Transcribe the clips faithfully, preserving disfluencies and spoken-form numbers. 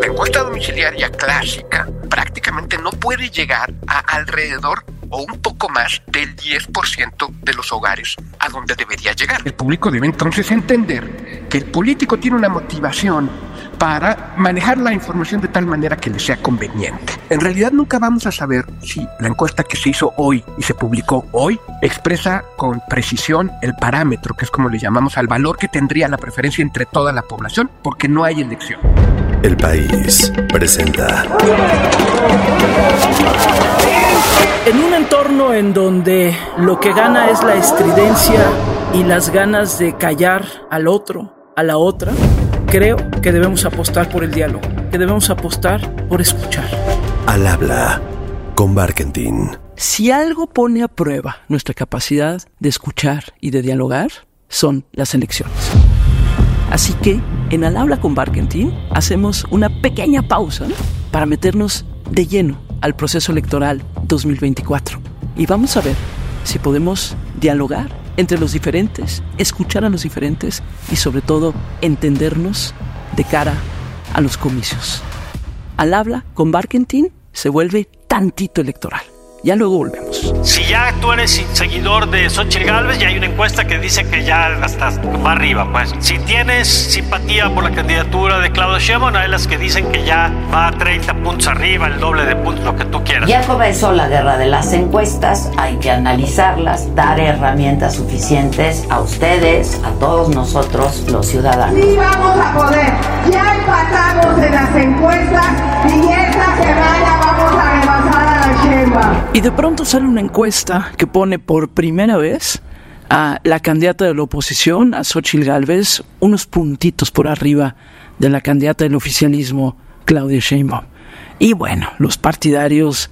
La encuesta domiciliaria clásica prácticamente no puede llegar a alrededor o un poco más del diez por ciento de los hogares a donde debería llegar. El público debe entonces entender que el político tiene una motivación para manejar la información de tal manera que le sea conveniente. En realidad nunca vamos a saber si la encuesta que se hizo hoy y se publicó hoy expresa con precisión el parámetro, que es como le llamamos al valor que tendría la preferencia entre toda la población, porque no hay elección. El País presenta. En un entorno en donde lo que gana es la estridencia y las ganas de callar al otro, a la otra, creo que debemos apostar por el diálogo, que debemos apostar por escuchar. Al habla con Barkentin. Si algo pone a prueba nuestra capacidad de escuchar y de dialogar, son las elecciones. Así que en Al habla con Barkentin hacemos una pequeña pausa, ¿no?, para meternos de lleno al proceso electoral dos mil veinticuatro. Y vamos a ver si podemos dialogar entre los diferentes, escuchar a los diferentes y sobre todo entendernos de cara a los comicios. Al habla con Barkentin se vuelve tantito electoral. Ya luego volvemos. Si ya tú eres seguidor de Xóchitl Gálvez, ya hay una encuesta que dice que ya estás más arriba, pues. Si tienes simpatía por la candidatura de Claudia Sheinbaum, hay las que dicen que ya va a treinta puntos arriba, el doble de puntos, lo que tú quieras. Ya comenzó la guerra de las encuestas, hay que analizarlas, dar herramientas suficientes a ustedes, a todos nosotros, los ciudadanos. Sí vamos a poder, ya empatamos en las encuestas y esta semana vamos a rebasar a la Sheinbaum. Y de pronto sale una encuesta que pone por primera vez a la candidata de la oposición, a Xóchitl Gálvez, unos puntitos por arriba de la candidata del oficialismo, Claudia Sheinbaum. Y bueno, los partidarios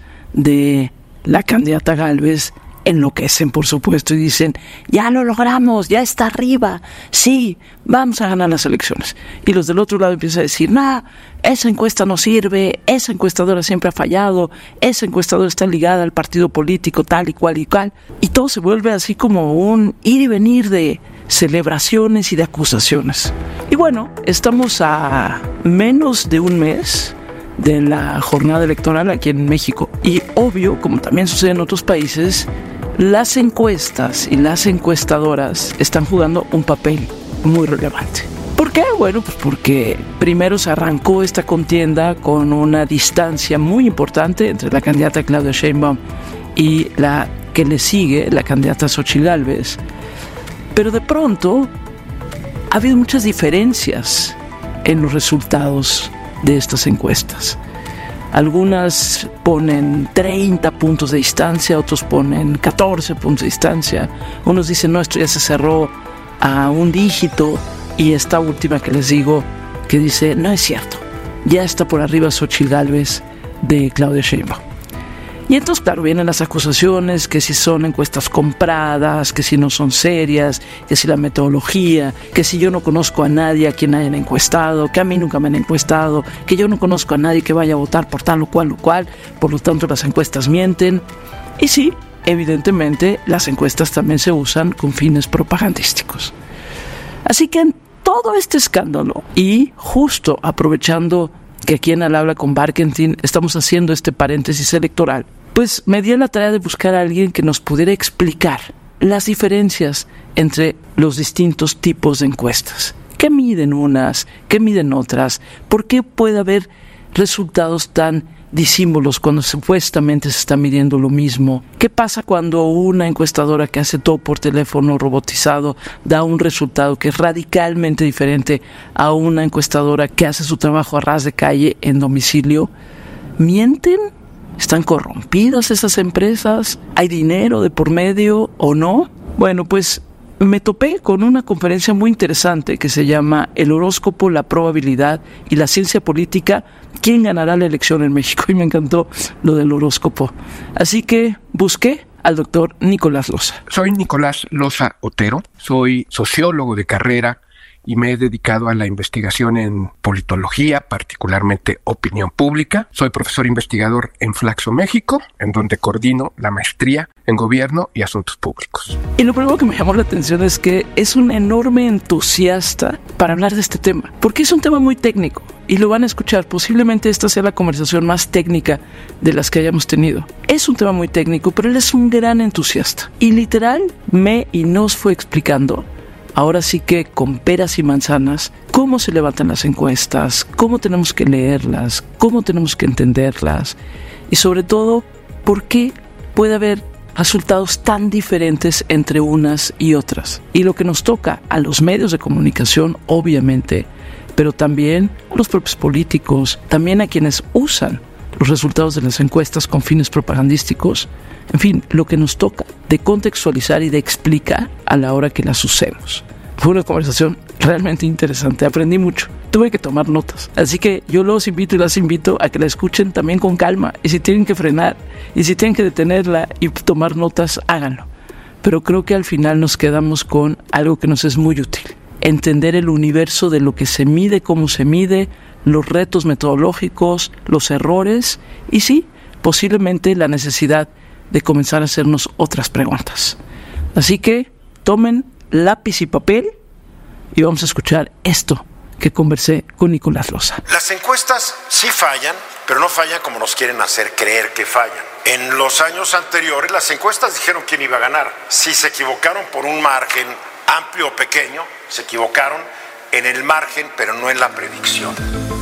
de la candidata Gálvez enloquecen, por supuesto, y dicen, ya lo logramos, ya está arriba, sí, vamos a ganar las elecciones. Y los del otro lado empiezan a decir, nah, esa encuesta no sirve, esa encuestadora siempre ha fallado, esa encuestadora está ligada al partido político tal y cual y cual, y todo se vuelve así como un ir y venir de celebraciones y de acusaciones. Y bueno, estamos a menos de un mes de la jornada electoral aquí en México, y obvio, como también sucede en otros países, las encuestas y las encuestadoras están jugando un papel muy relevante. ¿Por qué? Bueno, pues porque primero se arrancó esta contienda con una distancia muy importante entre la candidata Claudia Sheinbaum y la que le sigue, la candidata Xóchitl Gálvez. Pero de pronto ha habido muchas diferencias en los resultados de estas encuestas. Algunas ponen treinta puntos de distancia, otros ponen catorce puntos de distancia. Unos dicen, no, esto ya se cerró a un dígito. Y esta última que les digo, que dice, no es cierto, ya está por arriba Xóchitl Gálvez de Claudia Sheinbaum. Y entonces, claro, vienen las acusaciones, que si son encuestas compradas, que si no son serias, que si la metodología, que si yo no conozco a nadie a quien hayan encuestado, que a mí nunca me han encuestado, que yo no conozco a nadie que vaya a votar por tal o cual o cual, por lo tanto las encuestas mienten. Y sí, evidentemente, las encuestas también se usan con fines propagandísticos. Así que en todo este escándalo, y justo aprovechando que aquí en Al habla con Barkentin estamos haciendo este paréntesis electoral, pues me di a la tarea de buscar a alguien que nos pudiera explicar las diferencias entre los distintos tipos de encuestas. ¿Qué miden unas? ¿Qué miden otras? ¿Por qué puede haber resultados tan disímbolos cuando supuestamente se está midiendo lo mismo? ¿Qué pasa cuando una encuestadora que hace todo por teléfono robotizado da un resultado que es radicalmente diferente a una encuestadora que hace su trabajo a ras de calle en domicilio? ¿Mienten? ¿Están corrompidas esas empresas? ¿Hay dinero de por medio o no? Bueno, pues me topé con una conferencia muy interesante que se llama El horóscopo, la probabilidad y la ciencia política. ¿Quién ganará la elección en México? Y me encantó lo del horóscopo. Así que busqué al doctor Nicolás Loza. Soy Nicolás Loza Otero, soy sociólogo de carrera y me he dedicado a la investigación en politología, particularmente opinión pública. Soy profesor investigador en Flaxo, México, en donde coordino la maestría en Gobierno y Asuntos Públicos. Y lo primero que me llamó la atención es que es un enorme entusiasta para hablar de este tema, porque es un tema muy técnico y lo van a escuchar. Posiblemente esta sea la conversación más técnica de las que hayamos tenido. Es un tema muy técnico, pero él es un gran entusiasta y literal me y nos fue explicando, ahora sí que con peras y manzanas, cómo se levantan las encuestas, cómo tenemos que leerlas, cómo tenemos que entenderlas y sobre todo, por qué puede haber resultados tan diferentes entre unas y otras. Y lo que nos toca a los medios de comunicación, obviamente, pero también a los propios políticos, también a quienes usan los resultados de las encuestas con fines propagandísticos, en fin, lo que nos toca de contextualizar y de explicar a la hora que las usemos. Fue una conversación realmente interesante, aprendí mucho, tuve que tomar notas, así que yo los invito y las invito a que la escuchen también con calma, y si tienen que frenar, y si tienen que detenerla y tomar notas, háganlo. Pero creo que al final nos quedamos con algo que nos es muy útil, entender el universo de lo que se mide, cómo se mide, los retos metodológicos, los errores, y sí, posiblemente la necesidad de comenzar a hacernos otras preguntas. Así que tomen lápiz y papel y vamos a escuchar esto que conversé con Nicolás Loza. Las encuestas sí fallan, pero no fallan como nos quieren hacer creer que fallan. En los años anteriores las encuestas dijeron quién iba a ganar. Si se equivocaron por un margen amplio o pequeño, se equivocaron en el margen, pero no en la predicción.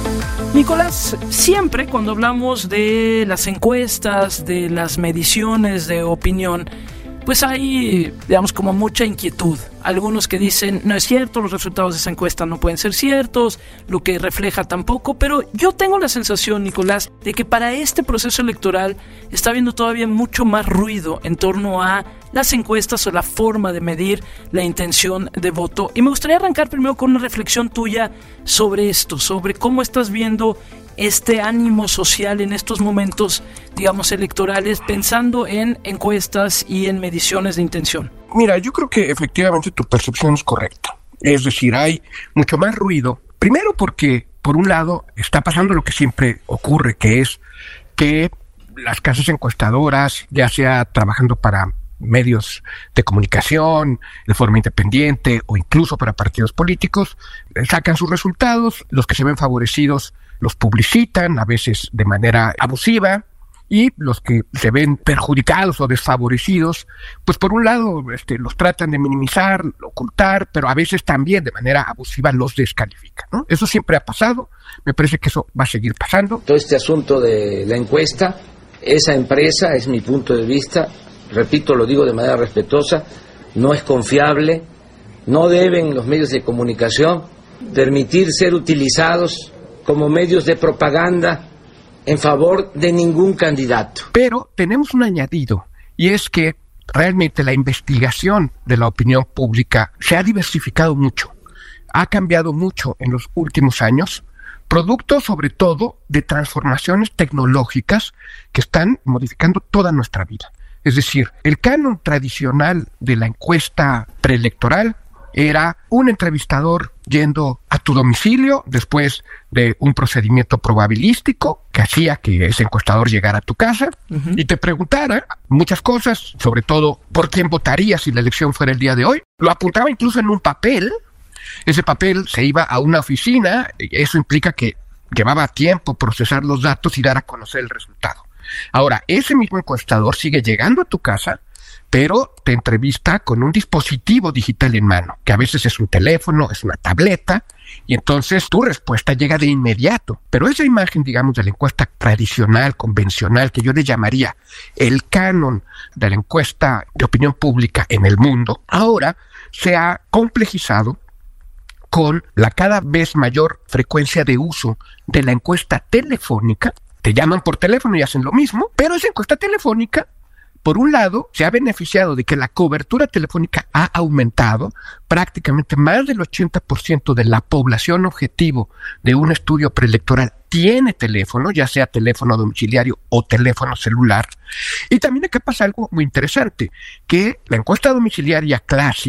Nicolás, siempre cuando hablamos de las encuestas, de las mediciones de opinión, pues hay, digamos, como mucha inquietud. Algunos que dicen, no es cierto, los resultados de esa encuesta no pueden ser ciertos, lo que refleja tampoco, pero yo tengo la sensación, Nicolás, de que para este proceso electoral está habiendo todavía mucho más ruido en torno a las encuestas o la forma de medir la intención de voto. Y me gustaría arrancar primero con una reflexión tuya sobre esto, sobre cómo estás viendo este ánimo social en estos momentos, digamos, electorales, pensando en encuestas y en mediciones de intención. Mira, yo creo que efectivamente tu percepción es correcta. Es decir, hay mucho más ruido. Primero porque, por un lado, está pasando lo que siempre ocurre, que es que las casas encuestadoras, ya sea trabajando para medios de comunicación de forma independiente o incluso para partidos políticos, sacan sus resultados, los que se ven favorecidos los publicitan, a veces de manera abusiva, y los que se ven perjudicados o desfavorecidos, pues por un lado este, los tratan de minimizar, ocultar, pero a veces también de manera abusiva los descalifican, ¿no? Eso siempre ha pasado, me parece que eso va a seguir pasando. Todo este asunto de la encuesta, esa empresa, es mi punto de vista, repito, lo digo de manera respetuosa, no es confiable, no deben los medios de comunicación permitir ser utilizados como medios de propaganda en favor de ningún candidato. Pero tenemos un añadido, y es que realmente la investigación de la opinión pública se ha diversificado mucho, ha cambiado mucho en los últimos años, producto sobre todo de transformaciones tecnológicas que están modificando toda nuestra vida. Es decir, el canon tradicional de la encuesta preelectoral era un entrevistador yendo a tu domicilio después de un procedimiento probabilístico que hacía que ese encuestador llegara a tu casa uh-huh. y te preguntara muchas cosas, sobre todo por quién votarías si la elección fuera el día de hoy. Lo apuntaba incluso en un papel. Ese papel se iba a una oficina, y eso implica que llevaba tiempo procesar los datos y dar a conocer el resultado. Ahora, ese mismo encuestador sigue llegando a tu casa, pero te entrevista con un dispositivo digital en mano, que a veces es un teléfono, es una tableta, y entonces tu respuesta llega de inmediato. Pero esa imagen, digamos, de la encuesta tradicional, convencional, que yo le llamaría el canon de la encuesta de opinión pública en el mundo, ahora se ha complejizado con la cada vez mayor frecuencia de uso de la encuesta telefónica. Te llaman por teléfono y hacen lo mismo, pero esa encuesta telefónica, por un lado, se ha beneficiado de que la cobertura telefónica ha aumentado. Prácticamente más del ochenta por ciento de la población objetivo de un estudio preelectoral tiene teléfono, ya sea teléfono domiciliario o teléfono celular. Y también acá pasa algo muy interesante, que la encuesta domiciliaria clásica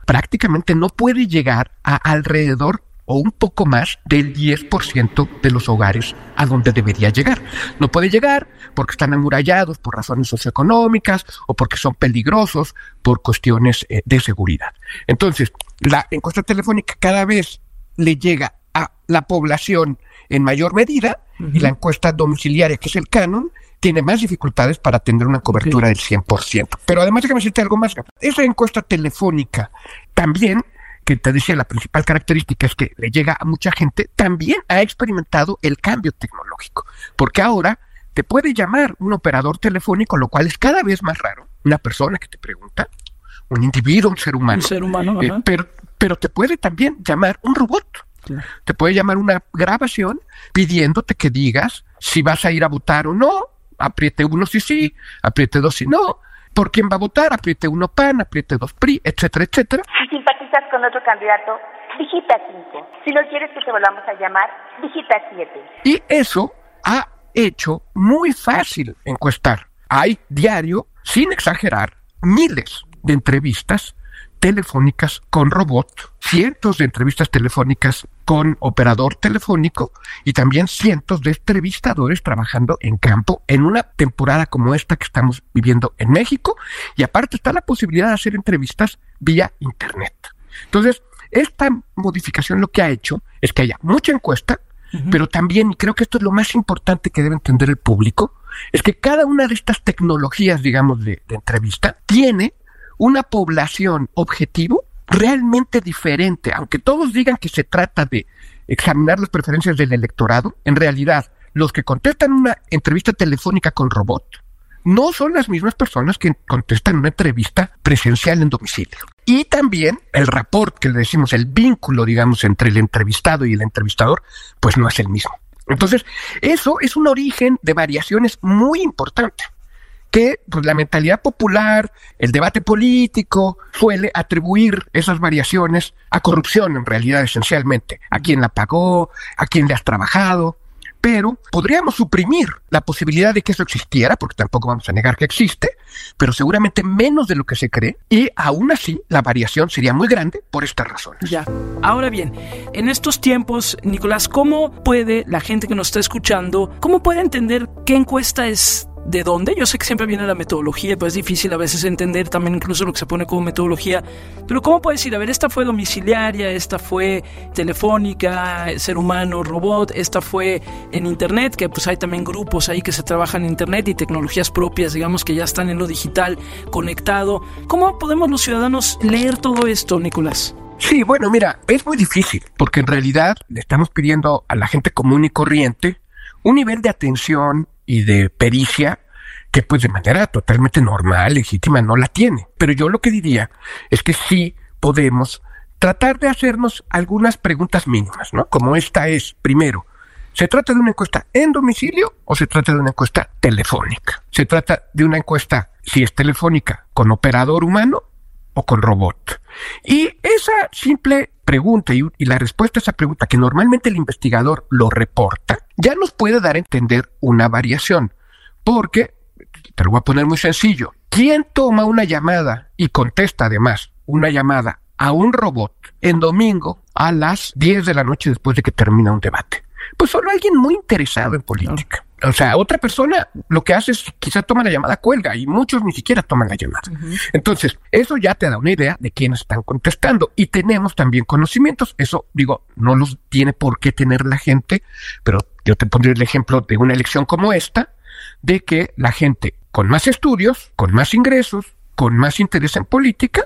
prácticamente no puede llegar a alrededor o un poco más del diez por ciento de los hogares a donde debería llegar. No puede llegar porque están amurallados por razones socioeconómicas o porque son peligrosos por cuestiones eh, de seguridad. Entonces, la encuesta telefónica cada vez le llega a la población en mayor medida, uh-huh. y la encuesta domiciliaria, que es el canon, tiene más dificultades para tener una cobertura okay. del cien por ciento. Pero además, déjame decirte algo más. Esa encuesta telefónica también, que te decía, la principal característica es que le llega a mucha gente, también ha experimentado el cambio tecnológico, porque ahora te puede llamar un operador telefónico, lo cual es cada vez más raro, una persona que te pregunta, un individuo, un ser humano, un ser humano eh, pero, pero te puede también llamar un robot, claro. Te puede llamar una grabación pidiéndote que digas si vas a ir a votar o no, apriete uno si sí, apriete dos si no, por quién va a votar, apriete uno P A N, apriete dos P R I, etcétera, etcétera. Si simpatizas con otro candidato, digita cinco. Si no quieres que te volvamos a llamar, digita siete. Y eso ha hecho muy fácil encuestar. Hay diario, sin exagerar, miles de entrevistas telefónicas con robot, cientos de entrevistas telefónicas con operador telefónico y también cientos de entrevistadores trabajando en campo en una temporada como esta que estamos viviendo en México, y aparte está la posibilidad de hacer entrevistas vía internet. Entonces, esta modificación lo que ha hecho es que haya mucha encuesta, uh-huh. pero también, y creo que esto es lo más importante que debe entender el público, es que cada una de estas tecnologías, digamos, de, de entrevista, tiene una población objetivo realmente diferente. Aunque todos digan que se trata de examinar las preferencias del electorado, en realidad, los que contestan una entrevista telefónica con robot no son las mismas personas que contestan una entrevista presencial en domicilio. Y también el rapport, que le decimos, el vínculo, digamos, entre el entrevistado y el entrevistador, pues no es el mismo. Entonces, eso es un origen de variaciones muy importante, que pues, la mentalidad popular, el debate político, suele atribuir esas variaciones a corrupción, en realidad, esencialmente. A quién la pagó, a quién le has trabajado. Pero podríamos suprimir la posibilidad de que eso existiera, porque tampoco vamos a negar que existe, pero seguramente menos de lo que se cree, y aún así la variación sería muy grande por estas razones. Ya. Ahora bien, en estos tiempos, Nicolás, ¿cómo puede la gente que nos está escuchando, cómo puede entender qué encuesta es de dónde? Yo sé que siempre viene la metodología, pero es difícil a veces entender también incluso lo que se pone como metodología. Pero ¿cómo puedes decir, a ver, esta fue domiciliaria, esta fue telefónica, ser humano, robot, esta fue en internet, que pues hay también grupos ahí que se trabajan en internet y tecnologías propias, digamos, que ya están en lo digital, conectado? ¿Cómo podemos los ciudadanos leer todo esto, Nicolás? Sí, bueno, mira, es muy difícil, porque en realidad le estamos pidiendo a la gente común y corriente un nivel de atención y de pericia que pues de manera totalmente normal, legítima, no la tiene. Pero yo lo que diría es que sí podemos tratar de hacernos algunas preguntas mínimas, ¿no? Como esta es, primero, ¿se trata de una encuesta en domicilio o se trata de una encuesta telefónica? ¿Se trata de una encuesta, si es telefónica, con operador humano o con robot? Y esa simple pregunta y, y la respuesta a esa pregunta, que normalmente el investigador lo reporta, ya nos puede dar a entender una variación. Porque, te lo voy a poner muy sencillo, ¿quién toma una llamada y contesta además una llamada a un robot en domingo a las diez de la noche después de que termina un debate? Pues solo alguien muy interesado en política. O sea, otra persona lo que hace es quizá toma la llamada, cuelga, y muchos ni siquiera toman la llamada. Uh-huh. Entonces, eso ya te da una idea de quiénes están contestando. Y tenemos también conocimientos. Eso, digo, no los tiene por qué tener la gente, pero yo te pondré el ejemplo de una elección como esta, de que la gente con más estudios, con más ingresos, con más interés en política,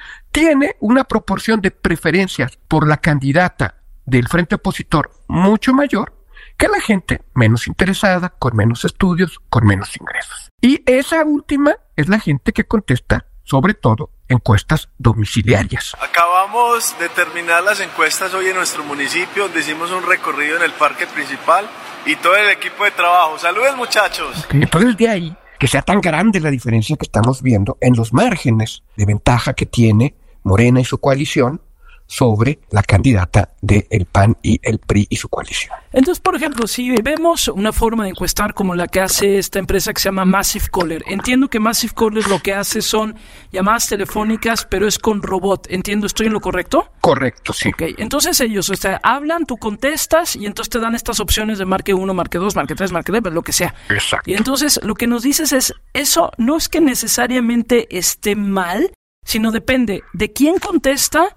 tiene una proporción de preferencias por la candidata del frente opositor mucho mayor que la gente menos interesada, con menos estudios, con menos ingresos. Y esa última es la gente que contesta, sobre todo, encuestas domiciliarias. Acabamos de terminar las encuestas hoy en nuestro municipio, donde hicimos un recorrido en el parque principal y todo el equipo de trabajo. ¡Saludos, muchachos! Okay. Entonces, de ahí que sea tan grande la diferencia que estamos viendo en los márgenes de ventaja que tiene Morena y su coalición sobre la candidata del P A N y el P R I y su coalición. Entonces, por ejemplo, si vemos una forma de encuestar como la que hace esta empresa que se llama Massive Caller, entiendo que Massive Caller lo que hace son llamadas telefónicas, pero es con robot. ¿Entiendo? ¿Estoy en lo correcto? Correcto, sí. Ok, entonces ellos, o sea, hablan, tú contestas y entonces te dan estas opciones de marque uno, marque dos, marque tres, marque tres, lo que sea. Exacto. Y entonces lo que nos dices es, eso no es que necesariamente esté mal, sino depende de quién contesta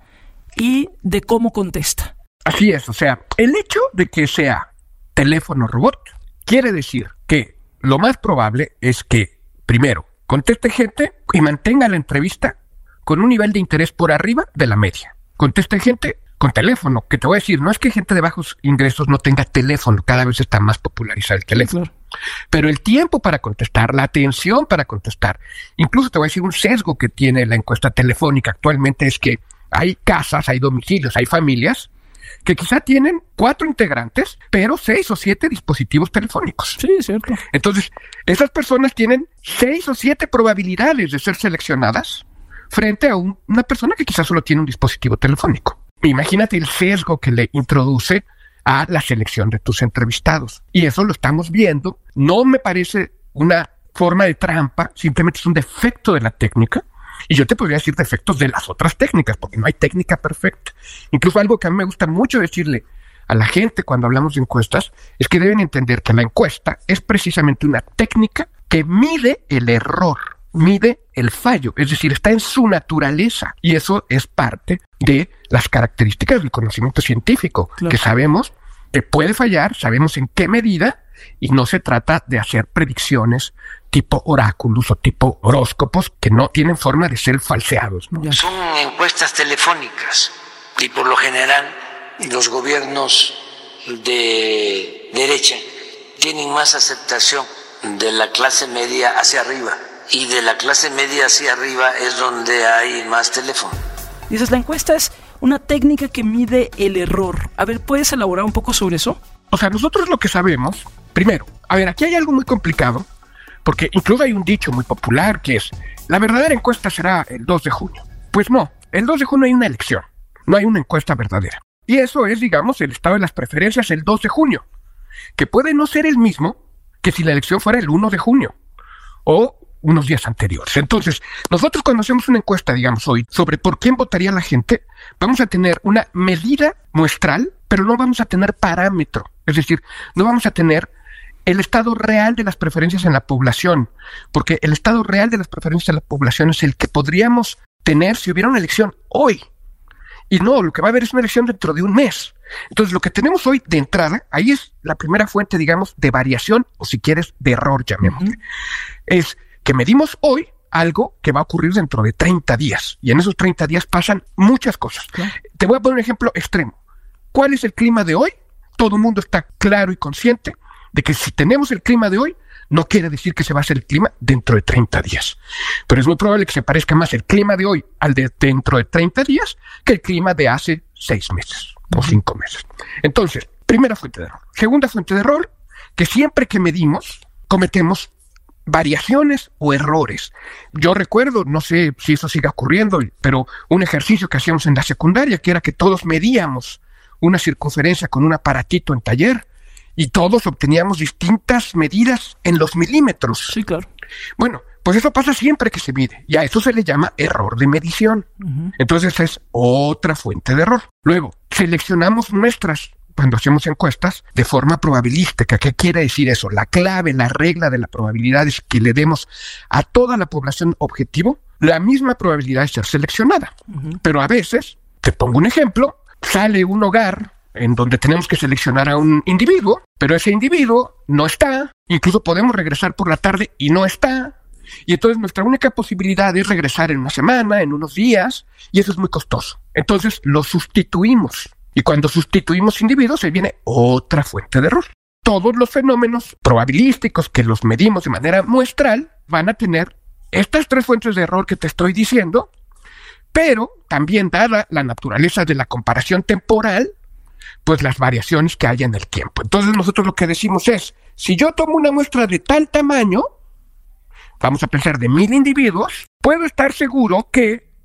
y de cómo contesta. Así es, o sea, el hecho de que sea teléfono robot quiere decir que lo más probable es que, primero, conteste gente y mantenga la entrevista con un nivel de interés por arriba de la media. Conteste gente con teléfono, que te voy a decir, no es que gente de bajos ingresos no tenga teléfono, cada vez está más popularizado el teléfono. Claro. Pero el tiempo para contestar, la atención para contestar, incluso te voy a decir un sesgo que tiene la encuesta telefónica actualmente es que hay casas, hay domicilios, hay familias que quizá tienen cuatro integrantes, pero seis o siete dispositivos telefónicos. Sí, es cierto. Entonces, esas personas tienen seis o siete probabilidades de ser seleccionadas frente a un, una persona que quizás solo tiene un dispositivo telefónico. Imagínate el sesgo que le introduce a la selección de tus entrevistados. Y eso lo estamos viendo. No me parece una forma de trampa, simplemente es un defecto de la técnica. Y yo te podría decir defectos de las otras técnicas, porque no hay técnica perfecta. Incluso algo que a mí me gusta mucho decirle a la gente cuando hablamos de encuestas es que deben entender que la encuesta es precisamente una técnica que mide el error, mide el fallo, es decir, está en su naturaleza. Y eso es parte de las características del conocimiento científico, claro, que sabemos que puede fallar, sabemos en qué medida, y no se trata de hacer predicciones tipo oráculos o tipo horóscopos que no tienen forma de ser falseados, ¿no? Son encuestas telefónicas y por lo general los gobiernos de derecha tienen más aceptación de la clase media hacia arriba y de la clase media hacia arriba es donde hay más teléfono. Dices, la encuesta es una técnica que mide el error. A ver, ¿puedes elaborar un poco sobre eso? O sea, nosotros lo que sabemos, primero, a ver, aquí hay algo muy complicado, porque incluso hay un dicho muy popular que es, la verdadera encuesta será el dos de junio. Pues no, el dos de junio hay una elección, no hay una encuesta verdadera. Y eso es, digamos, el estado de las preferencias el dos de junio, que puede no ser el mismo que si la elección fuera el uno de junio o unos días anteriores. Entonces, nosotros cuando hacemos una encuesta, digamos hoy, sobre por quién votaría la gente, vamos a tener una medida muestral, pero no vamos a tener parámetro. Es decir, no vamos a tener el estado real de las preferencias en la población, porque el estado real de las preferencias en la población es el que podríamos tener si hubiera una elección hoy. Y no, lo que va a haber es una elección dentro de un mes. Entonces, lo que tenemos hoy de entrada, ahí es la primera fuente, digamos, de variación, o si quieres, de error, llamémosle. Uh-huh. Es que medimos hoy algo que va a ocurrir dentro de treinta días. Y en esos treinta días pasan muchas cosas. ¿Qué? Te voy a poner un ejemplo extremo. ¿Cuál es el clima de hoy? Todo el mundo está claro y consciente de que si tenemos el clima de hoy, no quiere decir que se va a hacer el clima dentro de treinta días. Pero es muy probable que se parezca más el clima de hoy al de dentro de treinta días que el clima de hace seis meses o cinco meses. Entonces, primera fuente de error. Segunda fuente de error, que siempre que medimos, cometemos variaciones o errores. Yo recuerdo, no sé si eso sigue ocurriendo, pero un ejercicio que hacíamos en la secundaria, que era que todos medíamos una circunferencia con un aparatito en taller, y todos obteníamos distintas medidas en los milímetros. Sí, claro. Bueno, pues eso pasa siempre que se mide, y a eso se le llama error de medición. Uh-huh. Entonces es otra fuente de error. Luego, seleccionamos muestras cuando hacemos encuestas de forma probabilística. ¿Qué quiere decir eso? La clave, la regla de la probabilidad es que le demos a toda la población objetivo la misma probabilidad de ser seleccionada. Uh-huh. Pero a veces, te pongo un ejemplo, sale un hogar en donde tenemos que seleccionar a un individuo, pero ese individuo no está, incluso podemos regresar por la tarde y no está, y entonces nuestra única posibilidad es regresar en una semana, en unos días, y eso es muy costoso. Entonces lo sustituimos, y cuando sustituimos individuos se viene otra fuente de error. Todos los fenómenos probabilísticos que los medimos de manera muestral van a tener estas tres fuentes de error que te estoy diciendo, pero también dada la naturaleza de la comparación temporal, pues las variaciones que hay en el tiempo. Entonces nosotros lo que decimos es, si yo tomo una muestra de tal tamaño, vamos a pensar de mil individuos, puedo estar seguro que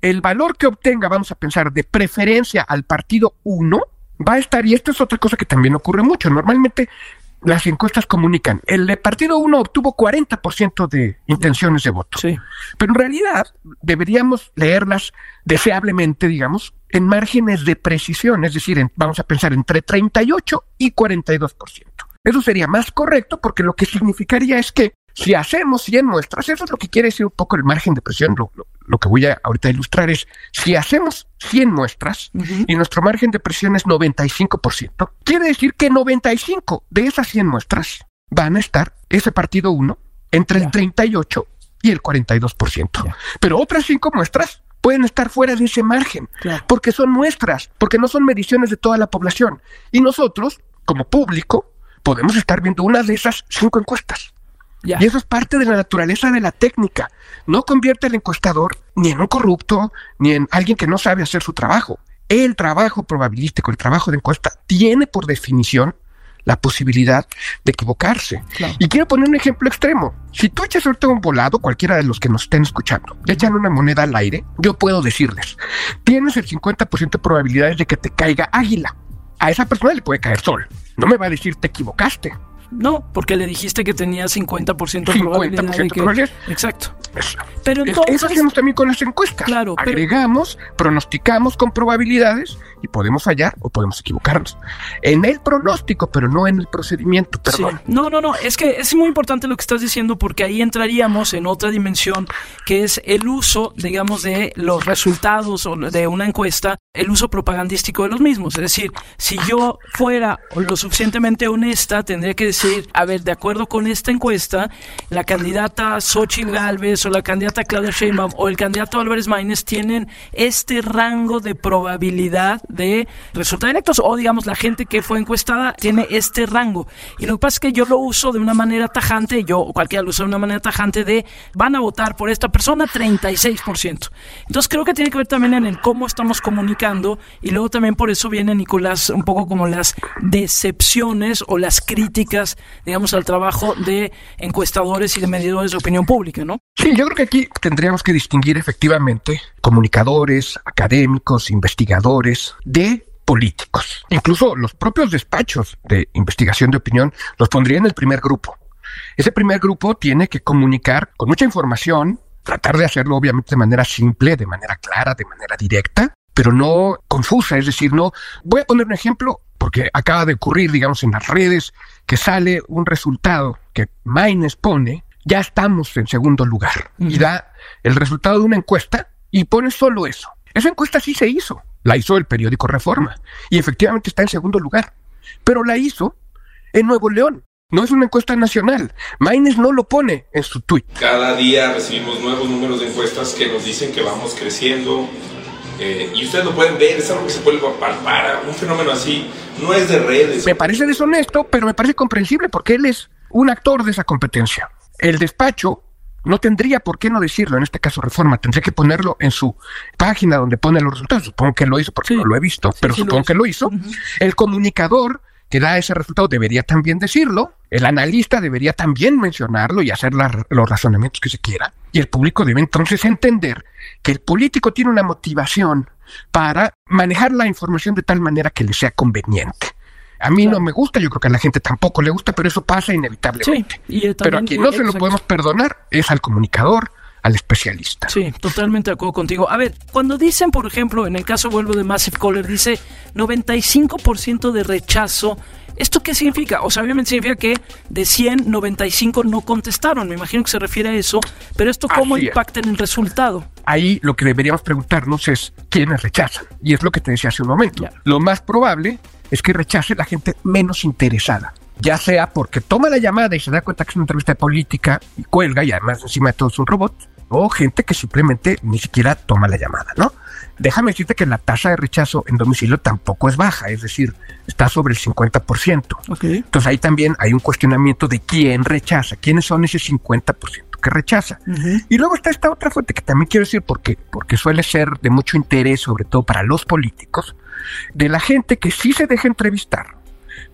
el valor que obtenga, vamos a pensar, de preferencia al partido uno, va a estar, y esto es otra cosa que también ocurre mucho, normalmente las encuestas comunican, el partido uno obtuvo cuarenta por ciento de intenciones de voto, sí. Pero en realidad deberíamos leerlas deseablemente, digamos, en márgenes de precisión, es decir, en, vamos a pensar entre treinta y ocho y cuarenta y dos por ciento. Eso sería más correcto porque lo que significaría es que si hacemos cien muestras, eso es lo que quiere decir un poco el margen de presión, lo, lo, lo que voy a ahorita ilustrar es, si hacemos cien muestras uh-huh. y nuestro margen de presión es noventa y cinco por ciento, quiere decir que noventa y cinco de esas cien muestras van a estar, ese partido uno, entre yeah. el treinta y ocho y el cuarenta y dos por ciento. Yeah. Pero otras cinco muestras pueden estar fuera de ese margen, yeah. porque son muestras, porque no son mediciones de toda la población. Y nosotros, como público, podemos estar viendo una de esas cinco encuestas. Yeah. Y eso es parte de la naturaleza de la técnica. No convierte al encuestador ni en un corrupto, ni en alguien que no sabe hacer su trabajo. El trabajo probabilístico, el trabajo de encuesta, tiene por definición la posibilidad de equivocarse. Claro. Y quiero poner un ejemplo extremo. Si tú echas ahorita un volado, cualquiera de los que nos estén escuchando, le echan una moneda al aire, yo puedo decirles, tienes el cincuenta por ciento de probabilidades de que te caiga águila. A esa persona le puede caer sol. No me va a decir, te equivocaste. No, porque le dijiste que tenía cincuenta por ciento de probabilidad. cincuenta por ciento de que... probabilidad. Exacto. Eso. Pero entonces... Eso hacemos también con las encuestas. Claro, pero... Agregamos, pronosticamos con probabilidades y podemos fallar o podemos equivocarnos. En el pronóstico, pero no en el procedimiento, perdón. Sí. No, no, no, es que es muy importante lo que estás diciendo porque ahí entraríamos en otra dimensión que es el uso, digamos, de los resultados de una encuesta, el uso propagandístico de los mismos. Es decir, si yo fuera lo suficientemente honesta, tendría que decir, a ver, de acuerdo con esta encuesta, la candidata Xóchitl Gálvez o la candidata Claudia Sheinbaum o el candidato Álvarez Maínez tienen este rango de probabilidad de resultar electos, o digamos la gente que fue encuestada tiene este rango. Y lo que pasa es que yo lo uso de una manera tajante, yo o cualquiera lo usa de una manera tajante de van a votar por esta persona treinta y seis por ciento. Entonces creo que tiene que ver también en el cómo estamos comunicando, y luego también por eso viene, Nicolás, un poco como las decepciones o las críticas, digamos, al trabajo de encuestadores y de medidores de opinión pública, ¿no? Sí, yo creo que aquí tendríamos que distinguir efectivamente comunicadores, académicos, investigadores de políticos. Incluso los propios despachos de investigación de opinión los pondría en el primer grupo. Ese primer grupo tiene que comunicar con mucha información, tratar de hacerlo obviamente de manera simple, de manera clara, de manera directa, pero no confusa, es decir, no... Voy a poner un ejemplo, porque acaba de ocurrir, digamos, en las redes, que sale un resultado que Maínez pone, ya estamos en segundo lugar, uh-huh. y da el resultado de una encuesta y pone solo eso. Esa encuesta sí se hizo, la hizo el periódico Reforma, y efectivamente está en segundo lugar, pero la hizo en Nuevo León. No es una encuesta nacional. Maínez no lo pone en su tuit. Cada día recibimos nuevos números de encuestas que nos dicen que vamos creciendo. Eh, y ustedes lo pueden ver, es algo que se puede palpar. Un fenómeno así no es de redes. Me parece deshonesto, pero me parece comprensible porque él es un actor de esa competencia. El despacho no tendría por qué no decirlo, en este caso Reforma, tendría que ponerlo en su página donde pone los resultados. Supongo que lo hizo, porque sí, no lo he visto, sí, pero sí supongo lo que lo hizo. Uh-huh. El comunicador que da ese resultado debería también decirlo, el analista debería también mencionarlo y hacer la, los razonamientos que se quiera, y el público debe entonces entender que el político tiene una motivación para manejar la información de tal manera que le sea conveniente. A mí claro. no me gusta, yo creo que a la gente tampoco le gusta, pero eso pasa inevitablemente. Sí, y también, pero a quien no se lo podemos perdonar es al comunicador, al especialista. Sí, totalmente de acuerdo contigo. A ver, cuando dicen, por ejemplo, en el caso vuelvo de Massive Caller, dice noventa y cinco por ciento de rechazo, ¿esto qué significa? O sea, obviamente significa que de cien, noventa y cinco no contestaron, me imagino que se refiere a eso, pero ¿esto cómo Así impacta es. en el resultado? Ahí lo que deberíamos preguntarnos es quiénes rechazan, y es lo que te decía hace un momento. Claro. Lo más probable es que rechace la gente menos interesada, ya sea porque toma la llamada y se da cuenta que es una entrevista de política y cuelga, y además encima de todo es un robot, o gente que simplemente ni siquiera toma la llamada, ¿no? Déjame decirte que la tasa de rechazo en domicilio tampoco es baja, es decir, está sobre el cincuenta por ciento. Okay. Entonces ahí también hay un cuestionamiento de quién rechaza, quiénes son ese cincuenta por ciento que rechaza. Uh-huh. Y luego está esta otra fuente que también quiero decir porque, porque suele ser de mucho interés, sobre todo para los políticos, de la gente que sí se deja entrevistar,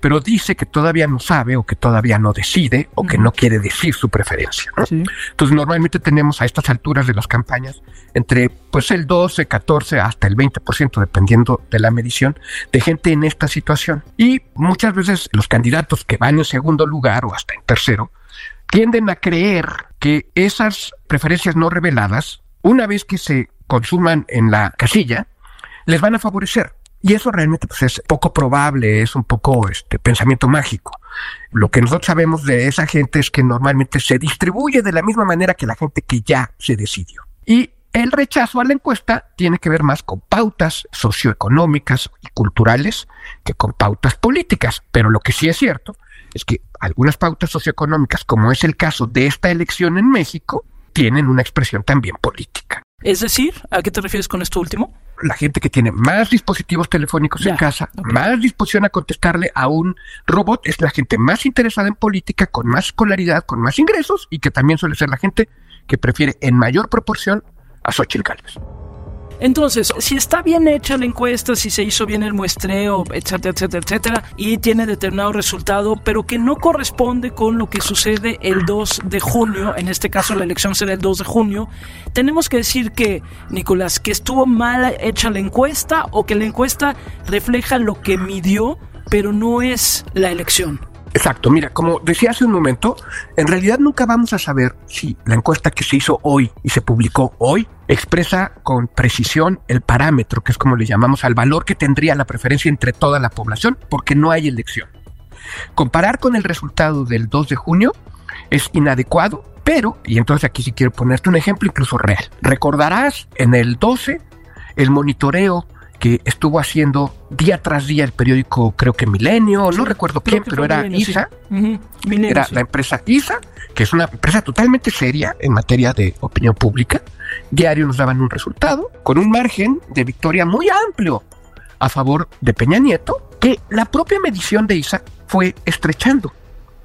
pero dice que todavía no sabe o que todavía no decide o que no quiere decir su preferencia, ¿no? Sí. Entonces normalmente tenemos a estas alturas de las campañas entre pues el doce, catorce hasta el veinte por ciento, dependiendo de la medición, de gente en esta situación. Y muchas veces los candidatos que van en segundo lugar o hasta en tercero tienden a creer que esas preferencias no reveladas, una vez que se consuman en la casilla, les van a favorecer. Y eso realmente pues, es poco probable, es un poco este pensamiento mágico. Lo que nosotros sabemos de esa gente es que normalmente se distribuye de la misma manera que la gente que ya se decidió. Y el rechazo a la encuesta tiene que ver más con pautas socioeconómicas y culturales que con pautas políticas. Pero lo que sí es cierto es que algunas pautas socioeconómicas, como es el caso de esta elección en México, tienen una expresión también política. Es decir, ¿a qué te refieres con esto último? La gente que tiene más dispositivos telefónicos ya, en casa, okay. más disposición a contestarle a un robot, es la gente más interesada en política, con más escolaridad, con más ingresos, y que también suele ser la gente que prefiere en mayor proporción a Xóchitl Gálvez. Entonces, si está bien hecha la encuesta, si se hizo bien el muestreo, etcétera, etcétera, etcétera, y tiene determinado resultado, pero que no corresponde con lo que sucede el dos de junio, en este caso la elección será el dos de junio, tenemos que decir que, Nicolás, que estuvo mal hecha la encuesta o que la encuesta refleja lo que midió, pero no es la elección. Exacto, mira, como decía hace un momento, en realidad nunca vamos a saber si la encuesta que se hizo hoy y se publicó hoy expresa con precisión el parámetro, que es como le llamamos al valor que tendría la preferencia entre toda la población, porque no hay elección. Comparar con el resultado del dos de junio es inadecuado, pero, y entonces aquí sí quiero ponerte un ejemplo incluso real. Recordarás en el doce el monitoreo que estuvo haciendo día tras día el periódico, creo que Milenio, sí, no recuerdo quién, pero era Milenio, ISA, sí. uh-huh. Milenio, era sí. la empresa ISA, que es una empresa totalmente seria en materia de opinión pública. Diario nos daban un resultado con un margen de victoria muy amplio a favor de Peña Nieto, que la propia medición de ISA fue estrechando.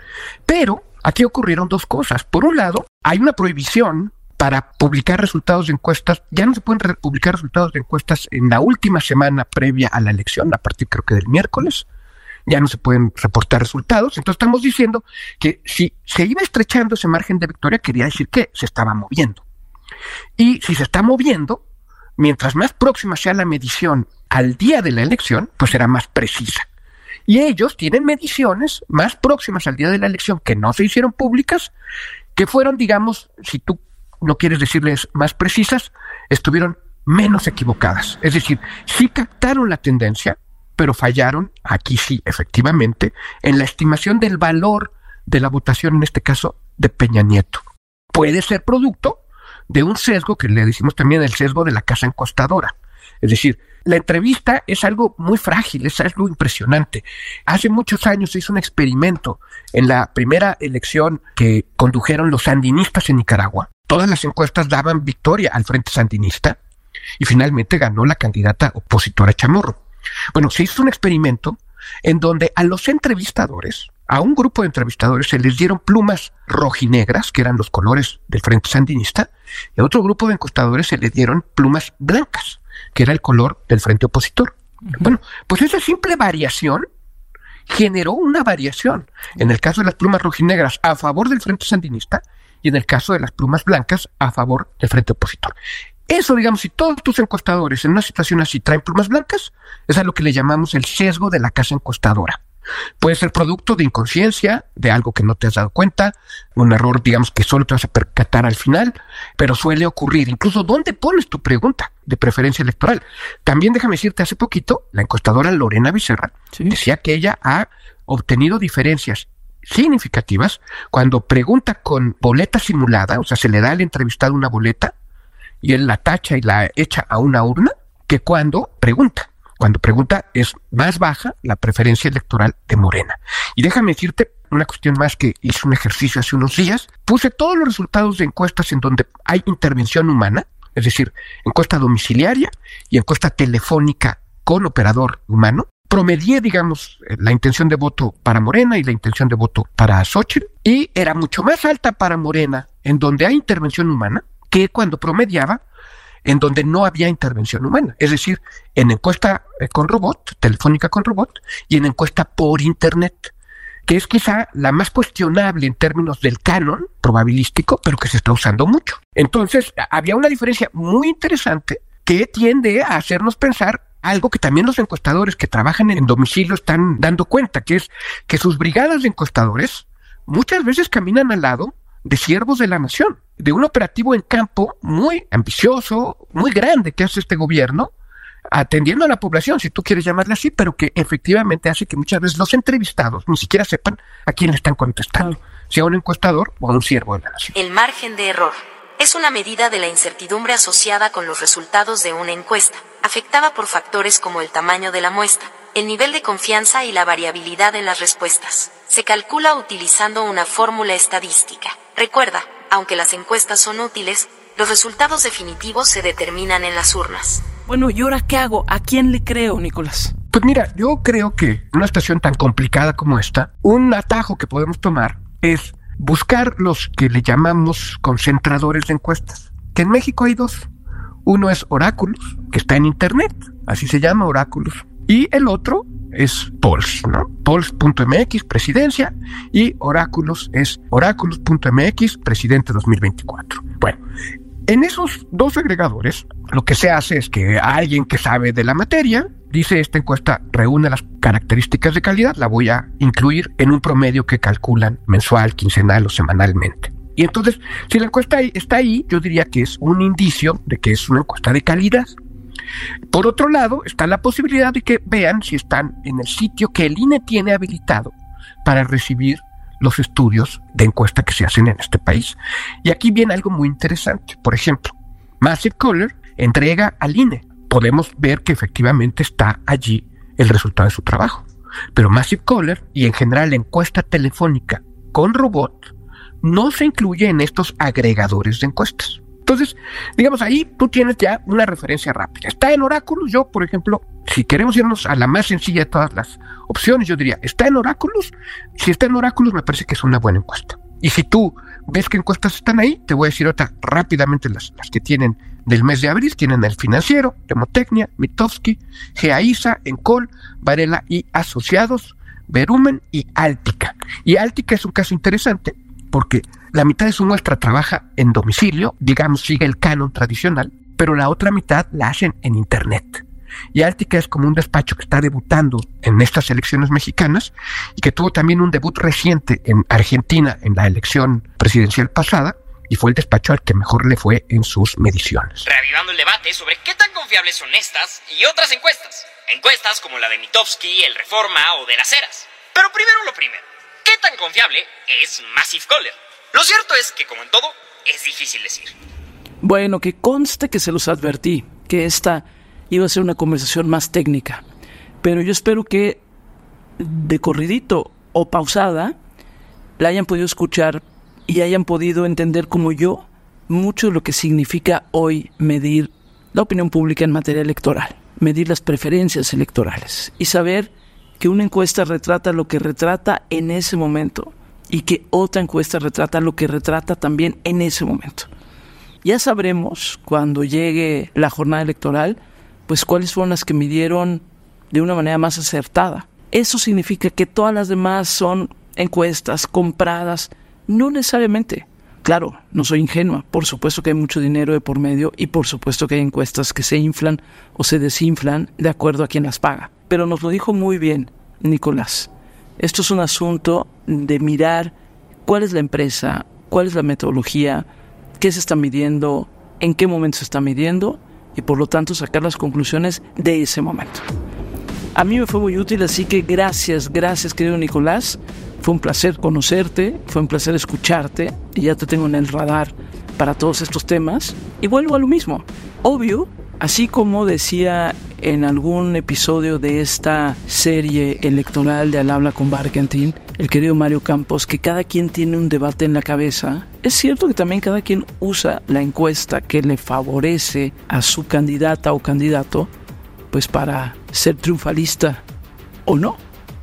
Pero aquí ocurrieron dos cosas. Por un lado, hay una prohibición para publicar resultados de encuestas. Ya no se pueden re- publicar resultados de encuestas en la última semana previa a la elección, a partir creo que del miércoles. Ya no se pueden reportar resultados. Entonces estamos diciendo que si se iba estrechando ese margen de victoria, quería decir que se estaba moviendo. Y si se está moviendo, mientras más próxima sea la medición al día de la elección, pues será más precisa. Y ellos tienen mediciones más próximas al día de la elección que no se hicieron públicas, que fueron, digamos, si tú no quieres decirles más precisas, estuvieron menos equivocadas. Es decir, sí captaron la tendencia, pero fallaron, aquí sí, efectivamente, en la estimación del valor de la votación, en este caso, de Peña Nieto. Puede ser producto de un sesgo que le decimos también el sesgo de la casa encuestadora. Es decir, la entrevista es algo muy frágil, es algo impresionante. Hace muchos años se hizo un experimento en la primera elección que condujeron los sandinistas en Nicaragua. Todas las encuestas daban victoria al Frente Sandinista y finalmente ganó la candidata opositora Chamorro. Bueno, se hizo un experimento en donde a los entrevistadores, a un grupo de entrevistadores, se les dieron plumas rojinegras, que eran los colores del Frente Sandinista, y a otro grupo de encuestadores se les dieron plumas blancas, que era el color del Frente Opositor. Uh-huh. Bueno, pues esa simple variación generó una variación. En el caso de las plumas rojinegras a favor del Frente Sandinista, y en el caso de las plumas blancas a favor del Frente Opositor. Eso, digamos, si todos tus encuestadores en una situación así traen plumas blancas, es a lo que le llamamos el sesgo de la casa encuestadora. Puede ser producto de inconsciencia, de algo que no te has dado cuenta, un error, digamos, que solo te vas a percatar al final, pero suele ocurrir. Incluso, ¿dónde pones tu pregunta de preferencia electoral? También déjame decirte, hace poquito, la encuestadora Lorena Becerra ¿Sí? decía que ella ha obtenido diferencias significativas cuando pregunta con boleta simulada, o sea, se le da al entrevistado una boleta y él la tacha y la echa a una urna, que cuando pregunta. Cuando pregunta es más baja la preferencia electoral de Morena. Y déjame decirte una cuestión más que hice un ejercicio hace unos días. Puse todos los resultados de encuestas en donde hay intervención humana, es decir, encuesta domiciliaria y encuesta telefónica con operador humano. Promedié, digamos, la intención de voto para Morena y la intención de voto para Xóchitl, y era mucho más alta para Morena, en donde hay intervención humana, que cuando promediaba en donde no había intervención humana, es decir, en encuesta con robot, telefónica con robot, y en encuesta por internet, que es quizá la más cuestionable en términos del canon probabilístico, pero que se está usando mucho. Entonces, había una diferencia muy interesante que tiende a hacernos pensar algo que también los encuestadores que trabajan en domicilio están dando cuenta, que es que sus brigadas de encuestadores muchas veces caminan al lado de siervos de la nación, de un operativo en campo muy ambicioso, muy grande que hace este gobierno, atendiendo a la población, si tú quieres llamarle así, pero que efectivamente hace que muchas veces los entrevistados ni siquiera sepan a quién le están contestando, sea un encuestador o un siervo de la nación. El margen de error es una medida de la incertidumbre asociada con los resultados de una encuesta, afectada por factores como el tamaño de la muestra, el nivel de confianza y la variabilidad en las respuestas. Se calcula utilizando una fórmula estadística. Recuerda, aunque las encuestas son útiles, los resultados definitivos se determinan en las urnas. Bueno, ¿y ahora qué hago? ¿A quién le creo, Nicolás? Pues mira, yo creo que en una situación tan complicada como esta, un atajo que podemos tomar es buscar los que le llamamos concentradores de encuestas, que en México hay dos. Uno es Oráculos, que está en internet, así se llama, Oráculos, y el otro es Polls, ¿no? Polls punto m x, presidencia, y Oráculos es Oráculos punto m x, presidente dos mil veinticuatro. Bueno, en esos dos agregadores, lo que se hace es que alguien que sabe de la materia dice: esta encuesta reúne las características de calidad, la voy a incluir en un promedio que calculan mensual, quincenal o semanalmente. Y entonces, si la encuesta está ahí, yo diría que es un indicio de que es una encuesta de calidad. Por otro lado, está la posibilidad de que vean si están en el sitio que el I N E tiene habilitado para recibir los estudios de encuesta que se hacen en este país. Y aquí viene algo muy interesante. Por ejemplo, Massive Caller entrega al I N E. Podemos ver que efectivamente está allí el resultado de su trabajo. Pero Massive Caller y en general la encuesta telefónica con robot no se incluye en estos agregadores de encuestas. Entonces, digamos, ahí tú tienes ya una referencia rápida. Está en Oráculos. Yo, por ejemplo, si queremos irnos a la más sencilla de todas las opciones, yo diría, ¿está en Oráculos? Si está en Oráculos, me parece que es una buena encuesta. Y si tú ves que encuestas están ahí, te voy a decir otra rápidamente, las, las que tienen del mes de abril. Tienen El Financiero, Demotecnia, Mitofsky, Geaiza, Encol, Varela y Asociados, Verumen y Altica. Y Altica es un caso interesante porque la mitad de su muestra trabaja en domicilio, digamos, sigue el canon tradicional, pero la otra mitad la hacen en internet. Y Altica es como un despacho que está debutando en estas elecciones mexicanas y que tuvo también un debut reciente en Argentina en la elección presidencial pasada, y fue el despacho al que mejor le fue en sus mediciones. Reavivando el debate sobre qué tan confiables son estas y otras encuestas. Encuestas como la de Mitofsky, El Reforma o de Las Heras. Pero primero lo primero, ¿qué tan confiable es Massive Caller? Lo cierto es que, como en todo, es difícil decir. Bueno, que conste que se los advertí, que esta iba a ser una conversación más técnica. Pero yo espero que de corridito o pausada la hayan podido escuchar y hayan podido entender como yo mucho de lo que significa hoy medir la opinión pública en materia electoral, medir las preferencias electorales y saber que una encuesta retrata lo que retrata en ese momento y que otra encuesta retrata lo que retrata también en ese momento. Ya sabremos cuando llegue la jornada electoral pues cuáles fueron las que midieron de una manera más acertada. Eso significa que todas las demás son encuestas compradas. No necesariamente. Claro, no soy ingenua. Por supuesto que hay mucho dinero de por medio y por supuesto que hay encuestas que se inflan o se desinflan de acuerdo a quien las paga. Pero nos lo dijo muy bien Nicolás. Esto es un asunto de mirar cuál es la empresa, cuál es la metodología, qué se está midiendo, en qué momento se está midiendo y por lo tanto sacar las conclusiones de ese momento. A mí me fue muy útil, así que gracias, gracias querido Nicolás. Fue un placer conocerte, fue un placer escucharte y ya te tengo en el radar para todos estos temas. Y vuelvo a lo mismo. Obvio, así como decía en algún episodio de esta serie electoral de Al Habla con Barkentin, el querido Mario Campos, que cada quien tiene un debate en la cabeza, es cierto que también cada quien usa la encuesta que le favorece a su candidata o candidato, pues para ser triunfalista o no.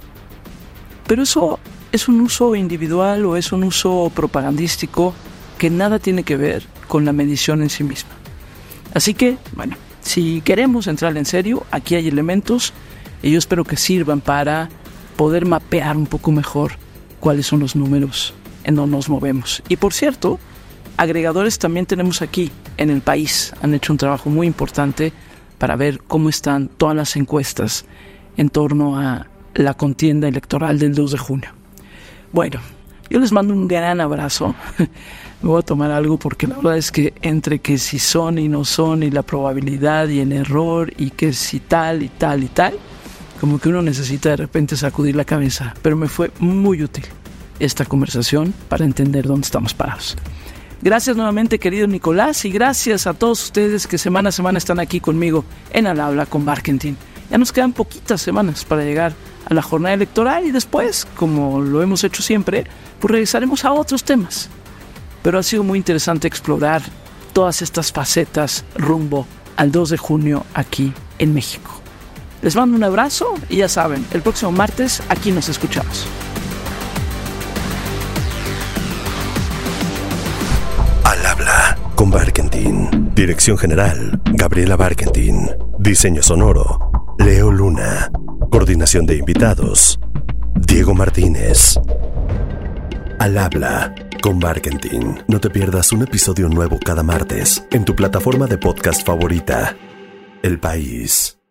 Pero eso es un uso individual o es un uso propagandístico que nada tiene que ver con la medición en sí misma. Así que, bueno, si queremos entrar en serio, aquí hay elementos y yo espero que sirvan para poder mapear un poco mejor cuáles son los números en donde nos movemos. Y por cierto, agregadores también tenemos aquí en El País. Han hecho un trabajo muy importante para ver cómo están todas las encuestas en torno a la contienda electoral del dos de junio. Bueno, yo les mando un gran abrazo. Me voy a tomar algo porque la verdad es que entre que si son y no son y la probabilidad y el error y que si tal y tal y tal, como que uno necesita de repente sacudir la cabeza. Pero me fue muy útil esta conversación para entender dónde estamos parados. Gracias nuevamente, querido Nicolás, y gracias a todos ustedes que semana a semana están aquí conmigo en Al Habla con Barkentin. Ya nos quedan poquitas semanas para llegar a la jornada electoral y después, como lo hemos hecho siempre, pues regresaremos a otros temas. Pero ha sido muy interesante explorar todas estas facetas rumbo al dos de junio aquí en México. Les mando un abrazo y ya saben, el próximo martes aquí nos escuchamos. Al Habla con Barkentin. Dirección General, Gabriela Barkentin. Diseño sonoro, Leo Luna. Coordinación de invitados, Diego Martínez. Al Habla con Barkentin. No te pierdas un episodio nuevo cada martes en tu plataforma de podcast favorita. El País.